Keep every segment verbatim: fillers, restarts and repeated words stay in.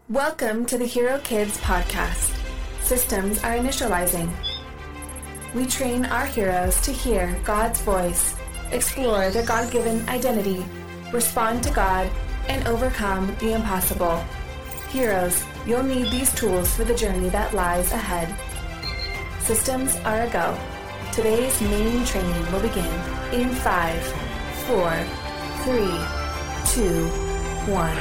Welcome to the Hero Kids podcast. Systems are initializing. We train our heroes to hear God's voice, explore their God-given identity, respond to God, and overcome the impossible. Heroes, you'll need these tools for the journey that lies ahead. Systems are a go. Today's main training will begin in five, four, three, two, one.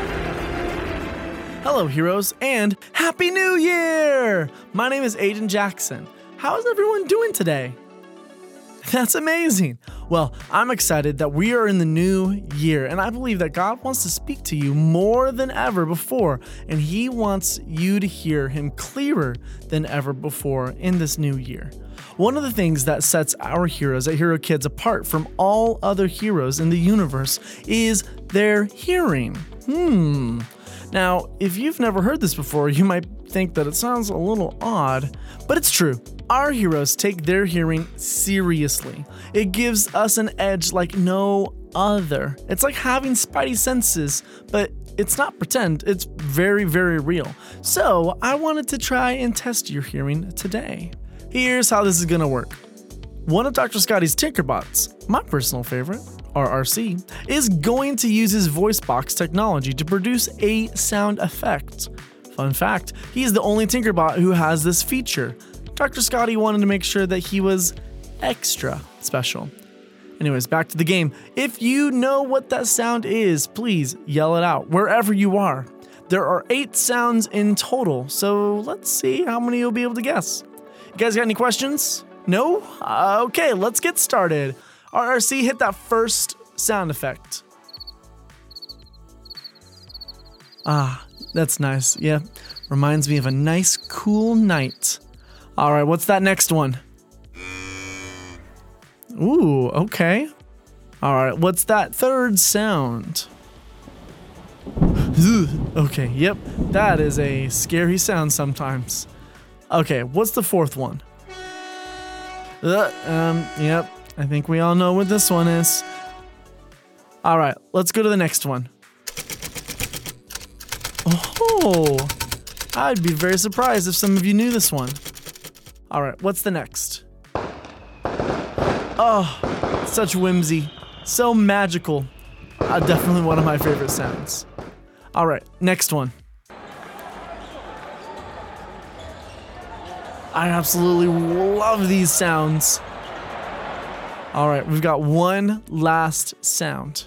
Hello, heroes, and Happy New Year! My name is Aiden Jackson. How is everyone doing today? That's amazing. Well, I'm excited that we are in the new year, and I believe that God wants to speak to you more than ever before, and He wants you to hear Him clearer than ever before in this new year. One of the things that sets our heroes at Hero Kids apart from all other heroes in the universe is their hearing. Hmm. Now, if you've never heard this before, you might think that it sounds a little odd, but it's true. Our heroes take their hearing seriously. It gives us an edge like no other. It's like having spidey senses, but it's not pretend, it's very, very real. So I wanted to try and test your hearing today. Here's how this is gonna work. One of Doctor Scotty's Tinkerbots, my personal favorite, R R C, is going to use his voice box technology to produce a sound effect. Fun fact, he's the only Tinkerbot who has this feature. Doctor Scotty wanted to make sure that he was extra special. Anyways, back to the game. If you know what that sound is, please yell it out wherever you are. There are eight sounds in total, so let's see how many you'll be able to guess. You guys got any questions? No? Uh, okay, let's get started. R R C, hit that first sound effect. Ah, that's nice. Yeah, reminds me of a nice, cool night. All right, what's that next one? Ooh, okay. All right, what's that third sound? Okay, yep, that is a scary sound sometimes. Okay, what's the fourth one? Uh, um, yep. I think we all know what this one is. All right, let's go to the next one. Oh, I'd be very surprised if some of you knew this one. All right, what's the next? Oh, such whimsy, so magical. Uh, definitely one of my favorite sounds. All right, next one. I absolutely love these sounds. All right, we've got one last sound.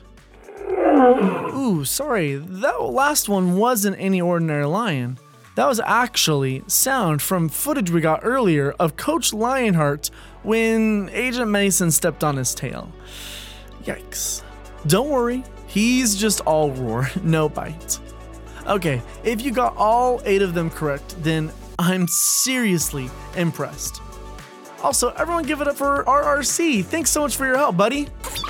Ooh, sorry, that last one wasn't any ordinary lion. That was actually sound from footage we got earlier of Coach Lionheart when Agent Mason stepped on his tail. Yikes. Don't worry, he's just all roar, no bite. Okay, if you got all eight of them correct, then I'm seriously impressed. Also, everyone give it up for R R C. Thanks so much for your help, buddy.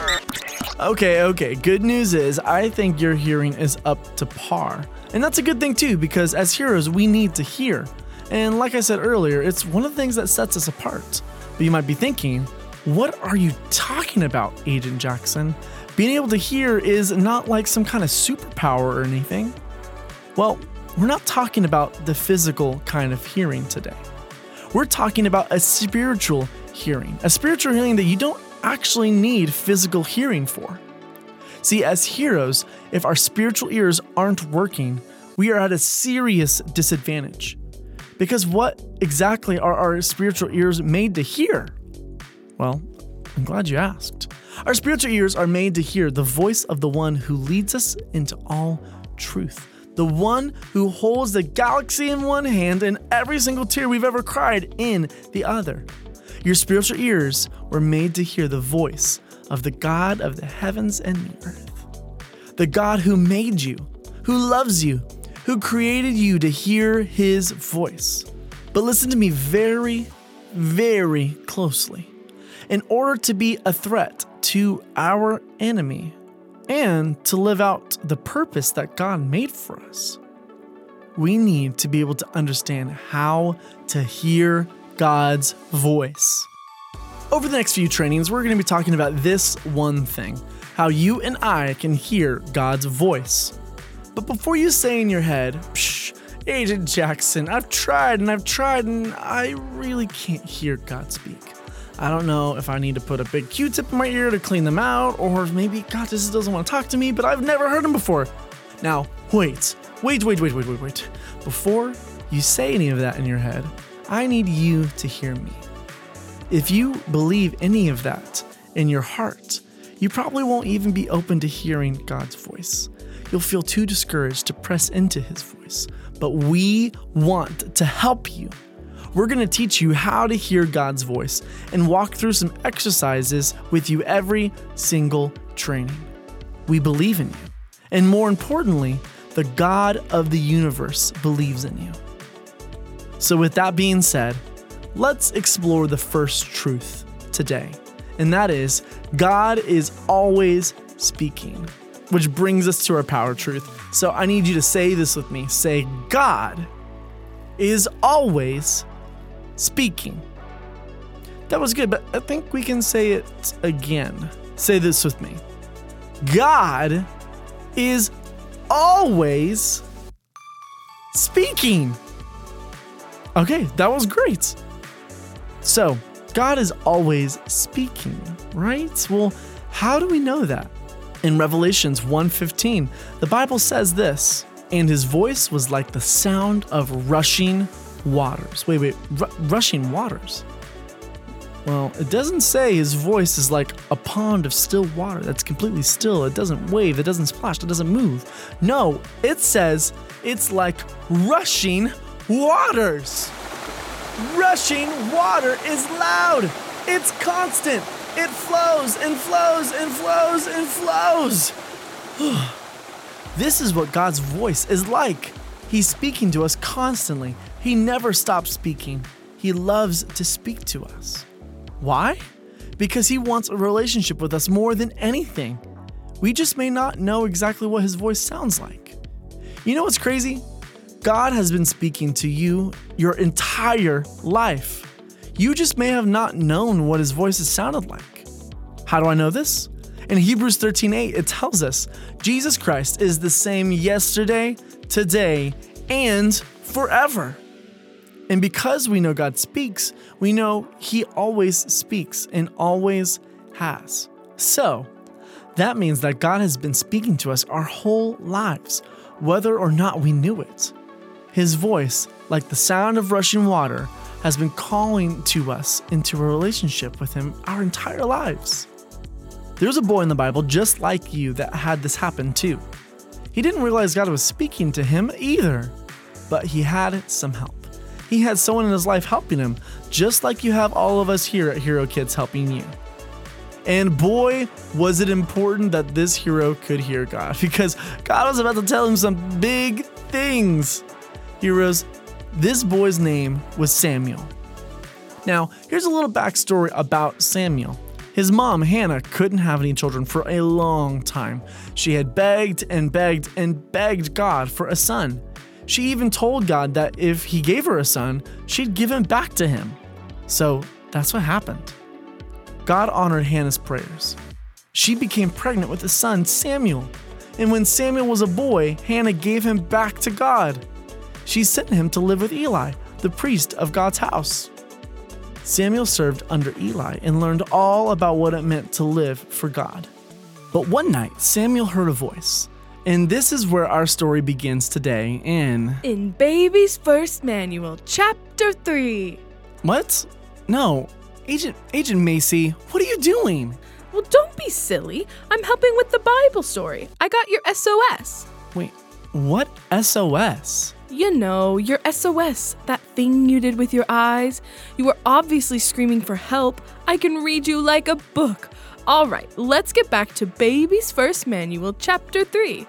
Okay, okay, good news is I think your hearing is up to par. And that's a good thing too, because as heroes, we need to hear. And like I said earlier, it's one of the things that sets us apart. But you might be thinking, what are you talking about, Agent Jackson? Being able to hear is not like some kind of superpower or anything. Well, we're not talking about the physical kind of hearing today. We're talking about a spiritual hearing, a spiritual hearing that you don't actually need physical hearing for. See, as heroes, if our spiritual ears aren't working, we are at a serious disadvantage. Because what exactly are our spiritual ears made to hear? Well, I'm glad you asked. Our spiritual ears are made to hear the voice of the one who leads us into all truth. The one who holds the galaxy in one hand and every single tear we've ever cried in the other. Your spiritual ears were made to hear the voice of the God of the heavens and the earth. The God who made you, who loves you, who created you to hear His voice. But listen to me very, very closely. In order to be a threat to our enemy, and to live out the purpose that God made for us, we need to be able to understand how to hear God's voice. Over the next few trainings, we're going to be talking about this one thing, how you and I can hear God's voice. But before you say in your head, psh, Agent Jackson, I've tried and I've tried and I really can't hear God speak. I don't know if I need to put a big Q-tip in my ear to clean them out, or maybe God just doesn't want to talk to me, but I've never heard him before. Now, wait, wait, wait, wait, wait, wait, wait. Before you say any of that in your head, I need you to hear me. If you believe any of that in your heart, you probably won't even be open to hearing God's voice. You'll feel too discouraged to press into his voice. But we want to help you. We're going to teach you how to hear God's voice and walk through some exercises with you every single training. We believe in you. And more importantly, the God of the universe believes in you. So with that being said, let's explore the first truth today. And that is, God is always speaking, which brings us to our power truth. So I need you to say this with me. Say, God is always speaking. That was good, but I think we can say it again. Say this with me. God is always speaking. Okay, that was great. So, God is always speaking, right? Well, how do we know that? In Revelations one fifteen, the Bible says this, and his voice was like the sound of rushing waters. Wait, wait, r- rushing waters? Well, it doesn't say his voice is like a pond of still water that's completely still. It doesn't wave, it doesn't splash, it doesn't move. No, it says it's like rushing waters. Rushing water is loud. It's constant. It flows and flows and flows and flows. This is what God's voice is like. He's speaking to us constantly. He never stops speaking. He loves to speak to us. Why? Because he wants a relationship with us more than anything. We just may not know exactly what his voice sounds like. You know what's crazy? God has been speaking to you your entire life. You just may have not known what his voice has sounded like. How do I know this? In Hebrews thirteen eight, it tells us Jesus Christ is the same yesterday, today, and forever. And because we know God speaks, we know he always speaks and always has. So, that means that God has been speaking to us our whole lives, whether or not we knew it. His voice, like the sound of rushing water, has been calling to us into a relationship with him our entire lives. There's a boy in the Bible just like you that had this happen too. He didn't realize God was speaking to him either, but he had some help. He had someone in his life helping him, just like you have all of us here at Hero Kids helping you. And boy, was it important that this hero could hear God, because God was about to tell him some big things. Heroes, this boy's name was Samuel. Now, here's a little backstory about Samuel. His mom, Hannah, couldn't have any children for a long time. She had begged and begged and begged God for a son. She even told God that if he gave her a son, she'd give him back to him. So that's what happened. God honored Hannah's prayers. She became pregnant with a son, Samuel. And when Samuel was a boy, Hannah gave him back to God. She sent him to live with Eli, the priest of God's house. Samuel served under Eli and learned all about what it meant to live for God. But one night, Samuel heard a voice. And this is where our story begins today in... In Baby's First Manual, Chapter three. What? No. Agent, Agent Macy, what are you doing? Well, don't be silly. I'm helping with the Bible story. I got your S O S. Wait, what S O S? You know, your S O S, that thing you did with your eyes. You were obviously screaming for help. I can read you like a book. All right, let's get back to Baby's First Manual, Chapter three.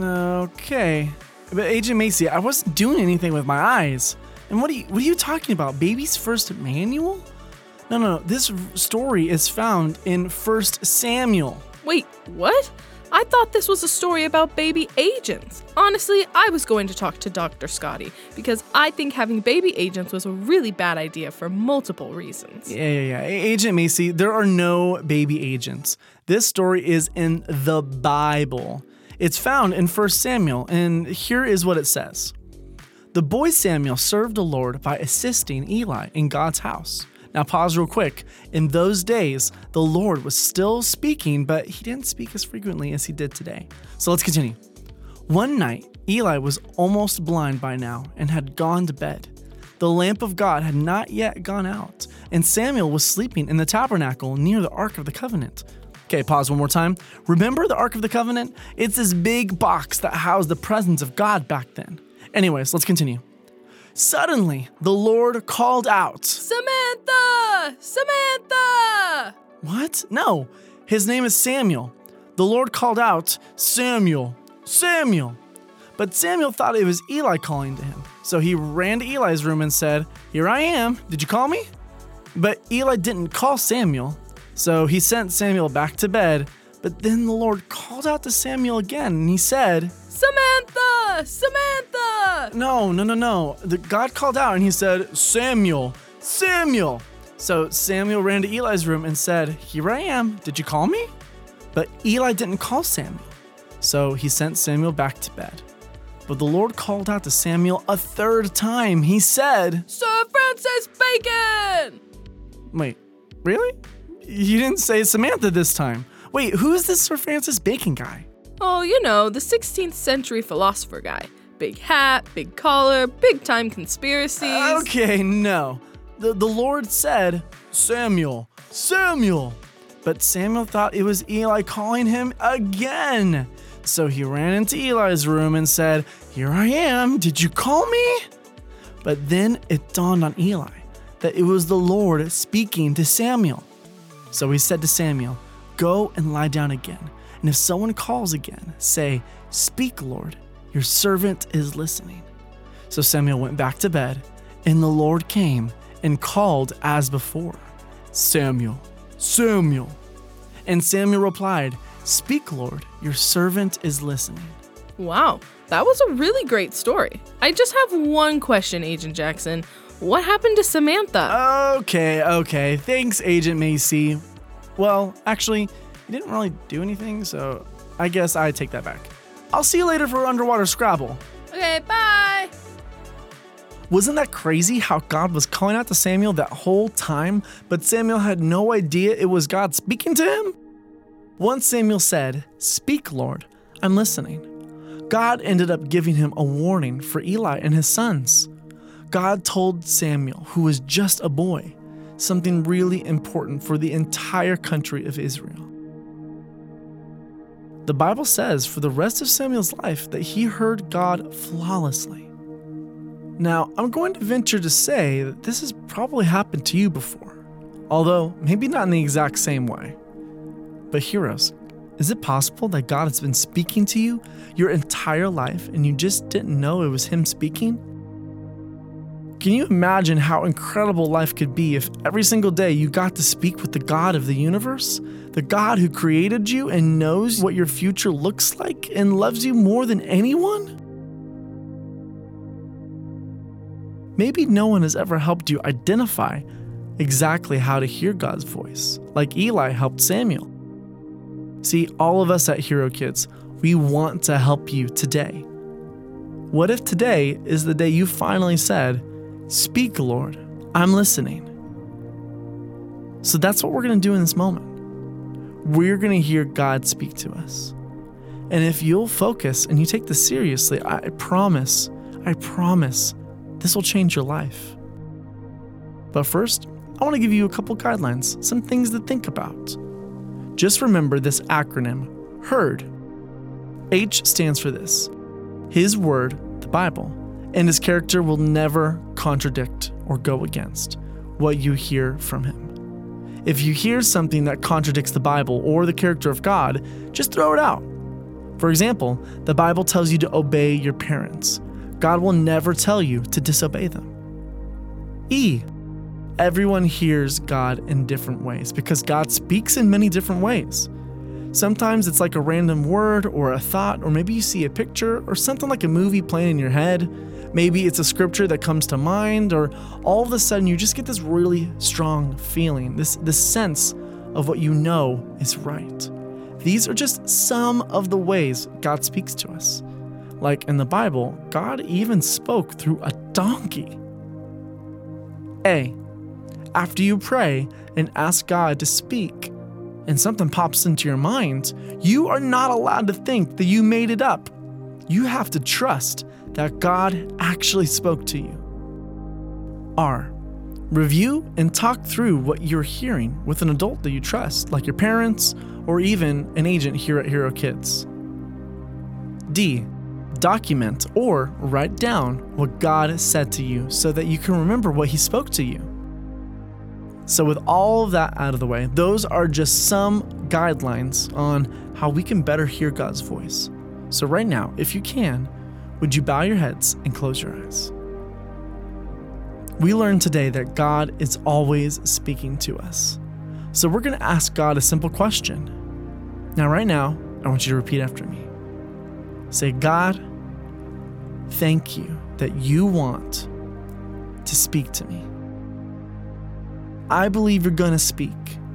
Okay. But Agent Macy, I wasn't doing anything with my eyes. And what are you, what are you talking about? Baby's First Manual? No, no, no. This story is found in First Samuel. Wait, what? I thought this was a story about baby agents. Honestly, I was going to talk to Doctor Scotty because I think having baby agents was a really bad idea for multiple reasons. Yeah, yeah, yeah. Agent Macy, there are no baby agents. This story is in the Bible. It's found in First Samuel, and here is what it says. The boy Samuel served the Lord by assisting Eli in God's house. Now pause real quick. In those days, the Lord was still speaking, but he didn't speak as frequently as he did today. So let's continue. One night, Eli was almost blind by now and had gone to bed. The lamp of God had not yet gone out, and Samuel was sleeping in the tabernacle near the Ark of the Covenant. Okay, pause one more time. Remember the Ark of the Covenant? It's this big box that housed the presence of God back then. Anyways, let's continue. Suddenly, the Lord called out, Samantha! Samantha! What? No, his name is Samuel. The Lord called out, Samuel, Samuel. But Samuel thought it was Eli calling to him. So he ran to Eli's room and said, Here I am. Did you call me? But Eli didn't call Samuel. So he sent Samuel back to bed. But then the Lord called out to Samuel again and he said, Samantha! Samantha! No, no, no, no. The God called out and he said, Samuel, Samuel. So Samuel ran to Eli's room and said, Here I am. Did you call me? But Eli didn't call Samuel. So he sent Samuel back to bed. But the Lord called out to Samuel a third time. He said, Sir Francis Bacon! Wait, really? You didn't say Samantha this time. Wait, who is this Sir Francis Bacon guy? Oh, you know, the sixteenth century philosopher guy. Big hat, big collar, big time conspiracies. Okay, no. The, the Lord said, Samuel, Samuel. But Samuel thought it was Eli calling him again. So he ran into Eli's room and said, Here I am. Did you call me? But then it dawned on Eli that it was the Lord speaking to Samuel. So he said to Samuel, Go and lie down again. And if someone calls again, say, Speak, Lord, your servant is listening. So Samuel went back to bed, and the Lord came and called as before, Samuel, Samuel. And Samuel replied, Speak, Lord, your servant is listening. Wow, that was a really great story. I just have one question, Agent Jackson. What happened to Samantha? Okay, okay. Thanks, Agent Macy. Well, actually, you didn't really do anything, so I guess I take that back. I'll see you later for Underwater Scrabble. Okay, bye! Wasn't that crazy how God was calling out to Samuel that whole time, but Samuel had no idea it was God speaking to him? Once Samuel said, Speak, Lord, I'm listening. God ended up giving him a warning for Eli and his sons. God told Samuel, who was just a boy, something really important for the entire country of Israel. The Bible says for the rest of Samuel's life that he heard God flawlessly. Now, I'm going to venture to say that this has probably happened to you before, although maybe not in the exact same way. But heroes, is it possible that God has been speaking to you your entire life and you just didn't know it was Him speaking? Can you imagine how incredible life could be if every single day you got to speak with the God of the universe? The God who created you and knows what your future looks like and loves you more than anyone? Maybe no one has ever helped you identify exactly how to hear God's voice, like Eli helped Samuel. See, all of us at Hero Kids, we want to help you today. What if today is the day you finally said, Speak, Lord, I'm listening? So that's what we're going to do in this moment. We're going to hear God speak to us. And if you'll focus and you take this seriously, I promise, I promise, this will change your life. But first, I want to give you a couple guidelines, some things to think about. Just remember this acronym, HEARD. H stands for this, His Word, the Bible, and His character will never contradict or go against what you hear from Him. If you hear something that contradicts the Bible or the character of God, just throw it out. For example, the Bible tells you to obey your parents. God will never tell you to disobey them. E. Everyone hears God in different ways because God speaks in many different ways. Sometimes it's like a random word or a thought, or maybe you see a picture or something like a movie playing in your head. Maybe it's a scripture that comes to mind, or all of a sudden you just get this really strong feeling, this, this sense of what you know is right. These are just some of the ways God speaks to us. Like in the Bible, God even spoke through a donkey. A. After you pray and ask God to speak, and something pops into your mind, you are not allowed to think that you made it up. You have to trust that God actually spoke to you. R. Review and talk through what you're hearing with an adult that you trust, like your parents or even an agent here at Hero Kids. D. Document or write down what God said to you so that you can remember what He spoke to you. So with all of that out of the way, those are just some guidelines on how we can better hear God's voice. So right now, if you can, would you bow your heads and close your eyes? We learned today that God is always speaking to us. So we're going to ask God a simple question. Now, right now, I want you to repeat after me. Say, God, thank you that you want to speak to me. I believe you're going to speak.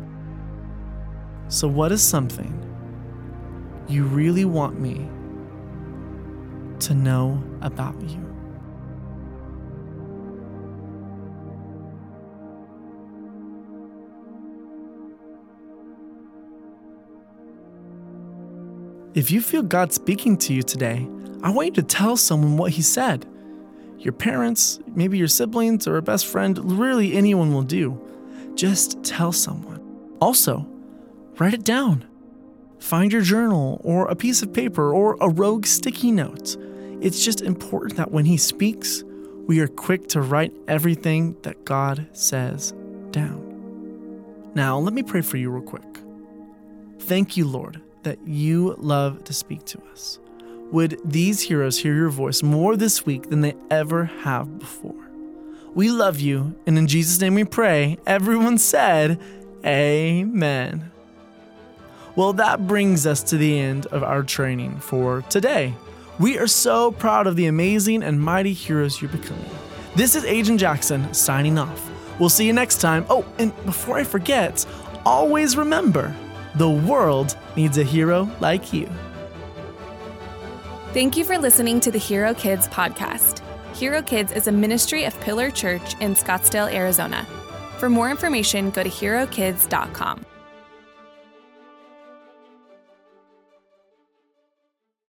So what is something you really want me to know about you? If you feel God speaking to you today, I want you to tell someone what He said. Your parents, maybe your siblings or a best friend, really anyone will do. Just tell someone. Also, write it down. Find your journal or a piece of paper or a rogue sticky note. It's just important that when He speaks, we are quick to write everything that God says down. Now, let me pray for you real quick. Thank you, Lord, that you love to speak to us. Would these heroes hear your voice more this week than they ever have before? We love you, and in Jesus' name we pray. Everyone said, Amen. Well, that brings us to the end of our training for today. We are so proud of the amazing and mighty heroes you're becoming. This is Agent Jackson signing off. We'll see you next time. Oh, and before I forget, always remember, the world needs a hero like you. Thank you for listening to the Hero Kids podcast. Hero Kids is a ministry of Pillar Church in Scottsdale, Arizona. For more information, go to hero kids dot com.